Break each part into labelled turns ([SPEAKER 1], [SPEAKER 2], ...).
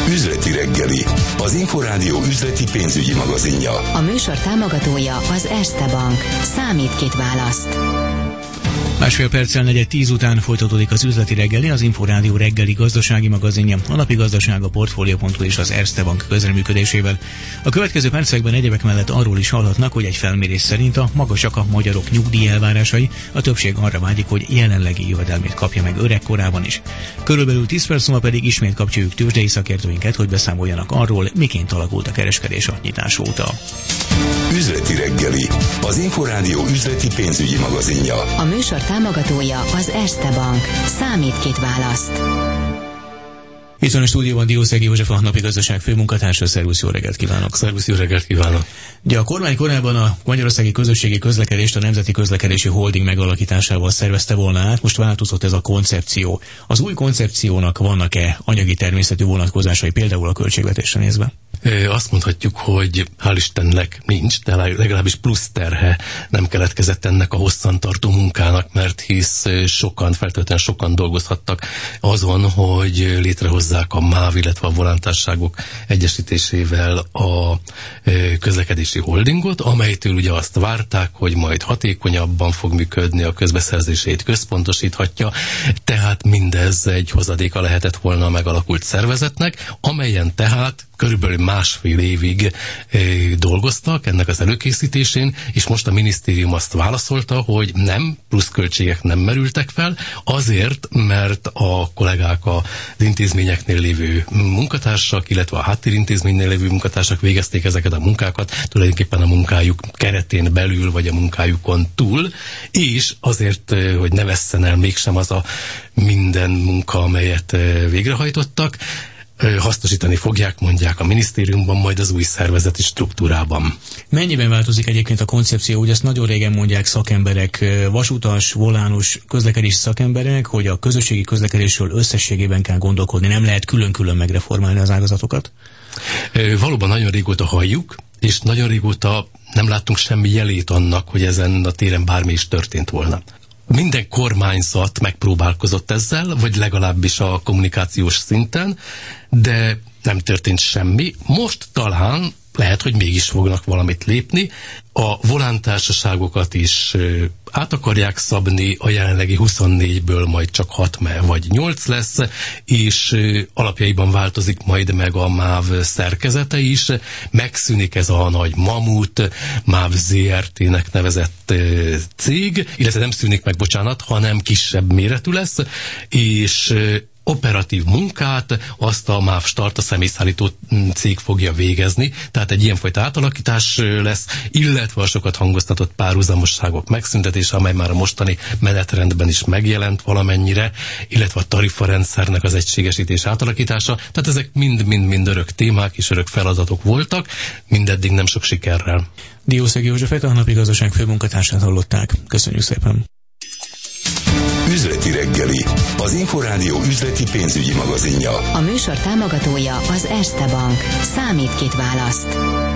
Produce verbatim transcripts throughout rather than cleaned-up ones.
[SPEAKER 1] Üzleti reggeli, az Inforádió üzleti pénzügyi magazinja.
[SPEAKER 2] A műsor támogatója az Erste Bank. Számít, kit választ.
[SPEAKER 3] Másfél perccel negyed tíz után folytatódik az üzleti reggeli, az Inforádió reggeli gazdasági magazinja, a napi gazdaság, a Portfolio pont hu és az Erste Bank közreműködésével. A következő percekben egyebek mellett arról is hallhatnak, hogy egy felmérés szerint a magasak a magyarok nyugdíj elvárásai, a többség arra vágyik, hogy jelenlegi jövedelmét kapja meg öregkorában is. Körülbelül tíz perc múlva pedig ismét kapcsoljuk tőzsdei szakértőinket, hogy beszámoljanak arról, miként alakult a kereskedés a nyitás óta.
[SPEAKER 1] Üzleti reggeli, az Inforádió üzleti pénzügyi magazinja.
[SPEAKER 2] A műsor támogatója az Erste Bank. Számít, kit választ.
[SPEAKER 3] Itt van a stúdióban Diószegi József, a napi gazdaság főmunkatársa. Szervusz, jó reggelt kívánok!
[SPEAKER 4] Szervusz, jó reggelt kívánok!
[SPEAKER 3] Ugye a kormány korábban a Magyarországi Közösségi Közlekedést a Nemzeti Közlekedési Holding megalakításával szervezte volna át, most változott ez a koncepció. Az új koncepciónak vannak-e anyagi természetű vonatkozásai, például a költségvetésre nézve?
[SPEAKER 4] Azt mondhatjuk, hogy hál' Istennek nincs, de legalábbis plusz terhe nem keletkezett ennek a hosszantartó munkának, mert hisz sokan, feltétlenül sokan dolgozhattak azon, hogy létrehozzák a MÁV, illetve a volontárságok egyesítésével a közlekedési holdingot, amelytől ugye azt várták, hogy majd hatékonyabban fog működni, a közbeszerzését központosíthatja, tehát mindez egy hozadéka lehetett volna a megalakult szervezetnek, amelyen tehát körülbelül másfél évig e, dolgoztak ennek az előkészítésén, és most a minisztérium azt válaszolta, hogy nem, pluszköltségek nem merültek fel, azért, mert a kollégák az intézményeknél lévő munkatársak, illetve a háttérintézménynél lévő munkatársak végezték ezeket a munkákat, tulajdonképpen a munkájuk keretén belül, vagy a munkájukon túl, és azért, hogy ne vesszen el mégsem az a minden munka, amelyet végrehajtottak, hasznosítani fogják, mondják a minisztériumban, majd az új szervezeti struktúrában.
[SPEAKER 3] Mennyiben változik egyébként a koncepció? Ugye ezt nagyon régen mondják szakemberek, vasutas, volános közlekedési szakemberek, hogy a közösségi közlekedésről összességében kell gondolkodni, nem lehet külön-külön megreformálni az ágazatokat?
[SPEAKER 4] Valóban nagyon régóta halljuk, és nagyon régóta nem láttunk semmi jelét annak, hogy ezen a téren bármi is történt volna. Minden kormányzat megpróbálkozott ezzel, vagy legalábbis a kommunikációs szinten, de nem történt semmi. Most talán lehet, hogy mégis fognak valamit lépni. A volántársaságokat is át akarják szabni, a jelenlegi huszonnégyből majd csak hat vagy nyolc lesz, és alapjaiban változik majd meg a MÁV szerkezete is. Megszűnik ez a nagy mamut, MÁV zé er té-nek nevezett cég, illetve nem szűnik meg, bocsánat, hanem kisebb méretű lesz, és operatív munkát azt a MÁV Start, a személyszállító cég fogja végezni, tehát egy ilyenfajta átalakítás lesz, illetve a sokat hangoztatott párhuzamosságok megszüntetése, amely már a mostani menetrendben is megjelent valamennyire, illetve a tarifarendszernek az egységesítés átalakítása, tehát ezek mind-mind-mind örök témák és örök feladatok voltak, mindeddig nem sok sikerrel.
[SPEAKER 3] Diószegi Józsefet, a napi gazdaság főmunkatársát hallották. Köszönjük szépen!
[SPEAKER 1] Üzleti reggeli, az Inforádió üzleti pénzügyi magazinja.
[SPEAKER 2] A műsor támogatója az Erste Bank. Számít, kit választ.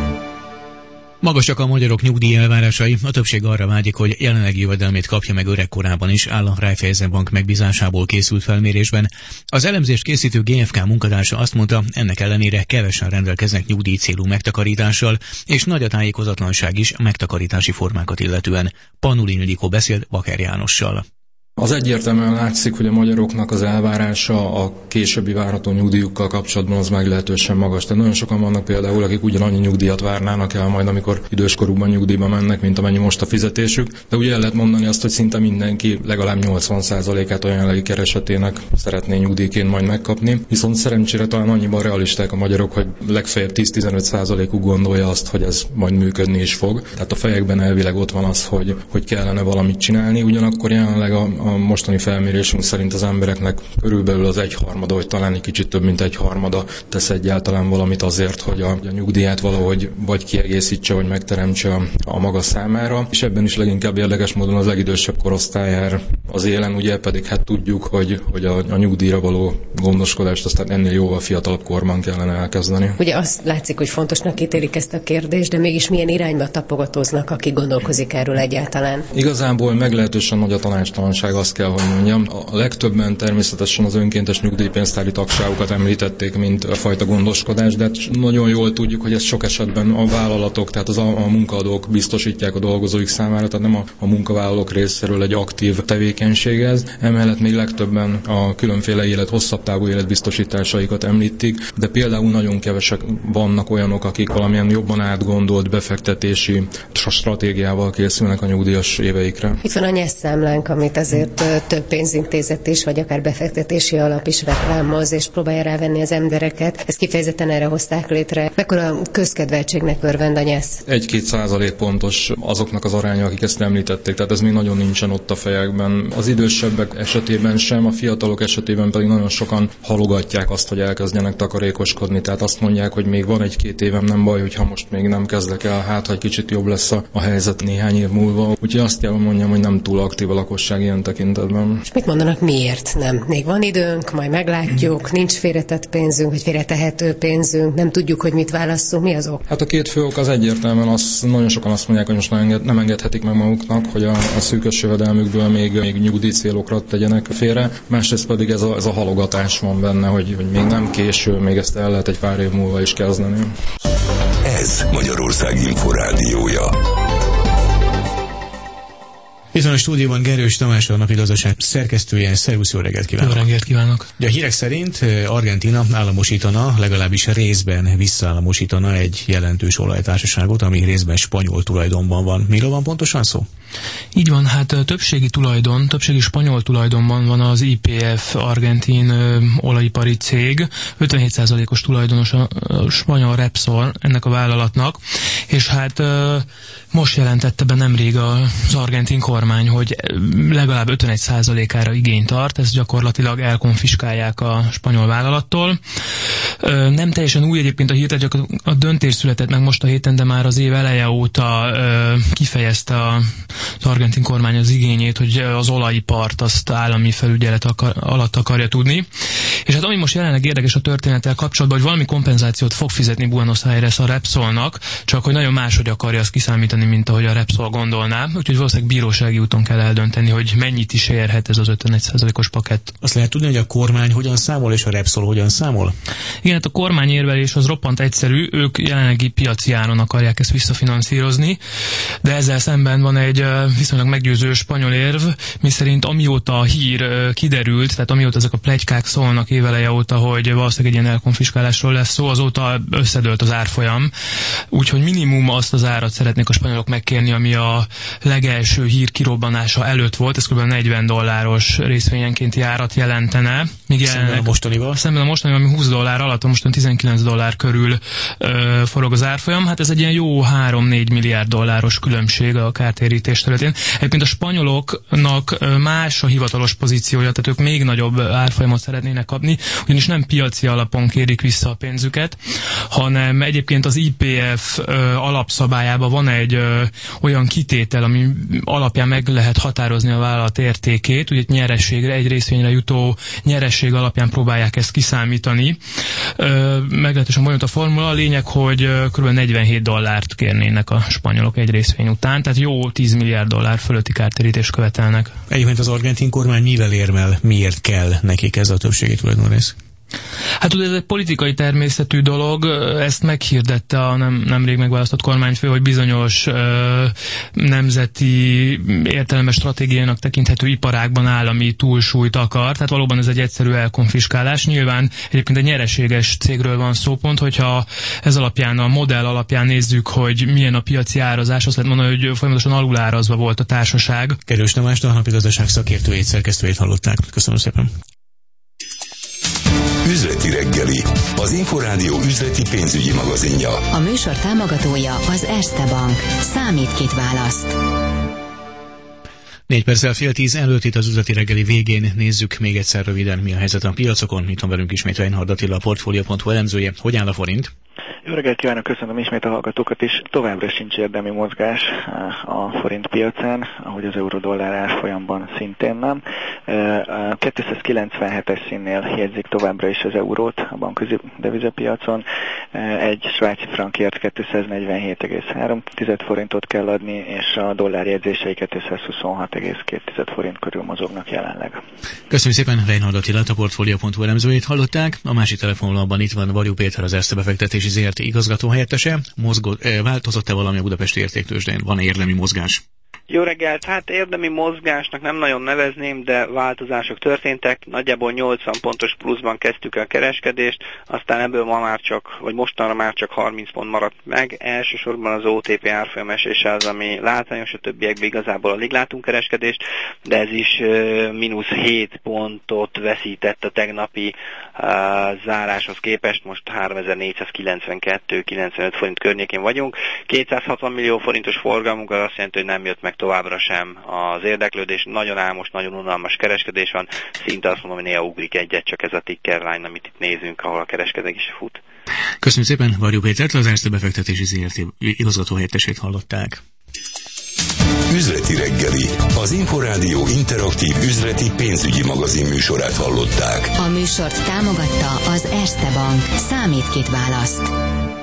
[SPEAKER 3] Magasak a magyarok nyugdíj elvárásai, a többség arra vágyik, hogy jelenlegi jövedelmét kapja meg öregkorában is, áll a Raiffeisen-bank megbízásából készült felmérésben. Az elemzést készítő gé ef ká munkatársa azt mondta, ennek ellenére kevesen rendelkeznek nyugdíj célú megtakarítással, és nagy a tájékozatlanság is megtakarítási formákat illetően. Panulin Ildikó beszélt Baker Jánossal.
[SPEAKER 5] Az egyértelműen látszik, hogy a magyaroknak az elvárása a későbbi várható nyugdíjukkal kapcsolatban az meglehetősen magas. Tehát nagyon sokan vannak például, akik ugyanannyi nyugdíjat várnának el majd, amikor időskorukban nyugdíjba mennek, mint amennyi most a fizetésük. De ugye el lehet mondani azt, hogy szinte mindenki legalább nyolcvan százalékát a jelenlegi keresetének szeretné nyugdíjként majd megkapni. Viszont szerencsére talán annyiban realisták a magyarok, hogy legfeljebb tíz-tizenöt százalékuk gondolja azt, hogy ez majd működni is fog. Tehát a fejekben elvileg ott van az, hogy, hogy kellene valamit csinálni. Ugyanakkor jelenleg a A mostani felmérésünk szerint az embereknek körülbelül az egyharmada, vagy talán egy kicsit több, mint egyharmada tesz egyáltalán valamit azért, hogy a, a nyugdíját valahogy vagy kiegészítse, vagy megteremtse a, a maga számára. És ebben is leginkább érdekes módon az legidősebb korosztály jár az élen, ugye pedig hát tudjuk, hogy, hogy a, a nyugdíjra való gondoskodást aztán ennél jóval fiatalabb korban kellene elkezdeni.
[SPEAKER 6] Ugye azt látszik, hogy fontosnak ítélik ezt a kérdést, de mégis milyen irányba tapogatóznak, aki gondolkozik erről egyáltalán?
[SPEAKER 5] Igazából meglehetősen nagy a tanácstalanság, azt kell, hogy mondjam. A legtöbben természetesen az önkéntes nyugdíjpénztári tagságokat említették, mint a fajta gondoskodás, de nagyon jól tudjuk, hogy ez sok esetben a vállalatok, tehát az a, a munkaadók biztosítják a dolgozóik számára, tehát nem a, a munkavállalók részéről egy aktív tevékenység ez. Emellett még legtöbben a különféle élet, hosszabb távú életbiztosításaikat említik, de például nagyon kevesek vannak olyanok, akik valamilyen jobban átgondolt befektetési stratégiával készülnek a nyugdíjas éveikre.
[SPEAKER 6] Itt van a nyesz számlánk, amit azért több pénzintézet is, vagy akár befektetési alap is reklámoz, és próbálja rávenni az embereket. Ezt kifejezetten erre hozták létre. Mekkora közkedveltségnek örvend a nyesz?
[SPEAKER 5] Egy-két százalék pontos azoknak az aránya, akik ezt említették, tehát ez még nagyon nincsen ott a fejekben. Az idősebbek esetében sem, a fiatalok esetében pedig nagyon sokan halogatják azt, hogy elkezdjenek takarékoskodni. Tehát azt mondják, hogy még van egy-két évem, nem baj, hogyha most még nem kezdek el, hát ha egy kicsit jobb lesz a, a helyzet néhány év múlva. Úgyhogy azt kell mondjam, hogy nem túl aktív a lakosság ilyen tekintetben.
[SPEAKER 6] És mit mondanak, miért nem? Még van időnk, majd meglátjuk, nincs félretett pénzünk, vagy félretehető pénzünk, nem tudjuk, hogy mit válasszunk, mi az ok?
[SPEAKER 5] Hát a két fő ok az egyértelműen, az, nagyon sokan azt mondják, hogy most nem, enged, nem engedhetik meg maguknak, hogy a, a szűkös jövedelmükből még, még nyugdíj célokra tegyenek félre. Másrészt pedig ez a, ez a halogatás van benne, hogy, hogy még nem késő, még ezt el lehet egy pár év múlva is kezdeni.
[SPEAKER 1] Ez Magyarország Inforádiója.
[SPEAKER 3] Itt van a stúdióban Gerős Tamás, a Napigazdaság szerkesztője. Szervusz, jó reggelt kívánok!
[SPEAKER 7] Jó reggelt kívánok!
[SPEAKER 3] De a hírek szerint Argentína államosítana, legalábbis részben visszaállamosítana egy jelentős olajtársaságot, ami részben spanyol tulajdonban van. Miről van pontosan szó?
[SPEAKER 7] Így van, hát többségi tulajdon, többségi spanyol tulajdonban van az i pé ef argentin ö, olajipari cég, ötvenhét százalékos tulajdonos a, a spanyol Repsol ennek a vállalatnak, és hát ö, most jelentette be nemrég az argentin kormány, hogy legalább ötvenegy százalékára igényt tart, ezt gyakorlatilag elkonfiskálják a spanyol vállalattól. Ö, nem teljesen új egyébként a hír, csak a döntés született meg most a héten, de már az év eleje óta ö, kifejezte a az argentin kormány az igényét, hogy az olajipart azt állami felügyelet akar, alatt akarja tudni. És hát ami most jelenleg érdekes a történettel kapcsolatban, hogy valami kompenzációt fog fizetni Buenos Aires a Repsolnak, csak hogy nagyon máshogy akarja azt kiszámítani, mint ahogy a Repsol gondolná. Úgyhogy valószínűleg bírósági úton kell eldönteni, hogy mennyit is érhet ez az ötvenegy százalékos pakett.
[SPEAKER 3] Azt lehet tudni, hogy a kormány hogyan számol, és a Repsol hogyan számol?
[SPEAKER 7] Igen, hát a kormány érvelés az roppant egyszerű, ők jelenlegi piaci áron akarják ezt visszafinanszírozni, de ezzel szemben van egy viszonylag meggyőző spanyol érv, miszerint amióta a hír kiderült, tehát amióta ezek a pletykák szólnak éveleje óta, hogy valószínűleg egy ilyen elkonfiskálásról lesz szó, azóta összedőlt az árfolyam. Úgyhogy minimum azt az árat szeretnék a spanyolok megkérni, ami a legelső hír kirobbanása előtt volt, ez kb. negyven dolláros részvényenkénti árat jelentene. Míg
[SPEAKER 3] szemben a mostanival?
[SPEAKER 7] Szemben a mostanival, ami húsz dollár alatt, mostan tizenkilenc dollár körül ö, forog az árfolyam. Hát ez egy ilyen jó három-négy milliárd dolláros különbség a kártérítés területén. Egyébként a spanyoloknak más a hivatalos pozíciója, tehát ők még nagyobb árfolyamot szeretnének kapni, ugyanis nem piaci alapon kérik vissza a pénzüket, hanem egyébként az i pé ef ö, alapszabályában van egy ö, olyan kitétel, ami alapján meg lehet határozni a vállalat értékét, ugye nyerességre, egy részvényre jutó nyeresség alapján próbálják ezt kiszámítani. Ö, meglehetősen bonyolult a formula, a lényeg, hogy kb. negyvenhét dollárt kérnének a spanyolok egy részvény után, tehát jó tíz milliárd dollár fölötti kártérítést követelnek.
[SPEAKER 3] Egyébként az argentin kormány mivel érmel, miért kell nekik ez a többségi tulajdonrész?
[SPEAKER 7] Hát ugye ez egy politikai természetű dolog, ezt meghirdette a nem, nemrég megválasztott kormányfő, hogy bizonyos ö, nemzeti értelemben stratégiának tekinthető iparágban állami túlsúlyt akar, tehát valóban ez egy egyszerű elkonfiskálás. Nyilván egyébként egy nyereséges cégről van szó, pont, hogyha ez alapján, a modell alapján nézzük, hogy milyen a piaci árazás, azt lehet mondani, hogy folyamatosan alulárazva volt a társaság.
[SPEAKER 3] Gerős Tamást, a Napigazdaság szakértőjét, szerkesztőjét hallották. Köszönöm szépen.
[SPEAKER 1] Üzleti reggeli, az Inforádió üzleti pénzügyi magazinja.
[SPEAKER 2] A műsor támogatója az Erste Bank. Számít, kit választ.
[SPEAKER 3] Négy perccel fél tíz előtt itt az üzleti reggeli végén nézzük még egyszer röviden, mi a helyzet a piacokon. Itt van velünk ismét Reinhard Attila, a Portfolio pont hu elemzője. Hogy áll a forint?
[SPEAKER 8] Jó reggelt kívánok, köszönöm ismét a hallgatókat is. Továbbra sincs érdemi mozgás a forint piacán, ahogy az euró-dollár árfolyamban szintén nem. kétszázkilencvenhetes színnél jegyzik továbbra is az eurót a bankközi devizapiacon. Egy svájci frankért kétszáznegyvenhét egész három forintot kell adni, és a dollár jegyzései kétszázhuszonhat egész két forint körül mozognak jelenleg.
[SPEAKER 3] Köszönöm szépen, Reinhold Attilát, a Portfolio pont hu elemzőjét hallották. A másik telefononban itt van Varjú Péter, az Erste befektetési zé er té igazgató helyettese. Mozgó, változott-e valami a budapesti értéktőzsdén? Van érdemi mozgás?
[SPEAKER 9] Jó reggelt! Hát érdemi mozgásnak nem nagyon nevezném, de változások történtek. Nagyjából nyolcvan pontos pluszban kezdtük a kereskedést, aztán ebből ma már csak, vagy mostanra már csak harminc pont maradt meg. Elsősorban az o té pé árfolyam esése az, ami látványos, a többiekben igazából alig látunk kereskedést, de ez is uh, mínusz hét pontot veszített a tegnapi uh, záráshoz képest. Most háromezer-négyszázkilencvenkettő kilencvenöt forint környékén vagyunk. kétszázhatvan millió forintos forgalmunk, az azt jelenti, hogy nem jött meg továbbra sem az érdeklődés. Nagyon álmos, nagyon unalmas kereskedés van. Szinte azt mondom, hogy néha ugrik egyet, csak ez a ticker line, amit itt nézünk, ahol a kereskedés fut.
[SPEAKER 3] Köszönöm szépen, Varjú Pétert, az Erste befektetési zé er té igazgató helyettesét hallották.
[SPEAKER 1] Üzleti reggeli, az Inforádió interaktív üzleti pénzügyi magazin műsorát hallották.
[SPEAKER 2] A műsort támogatta az Erste Bank. Számít, kit választ.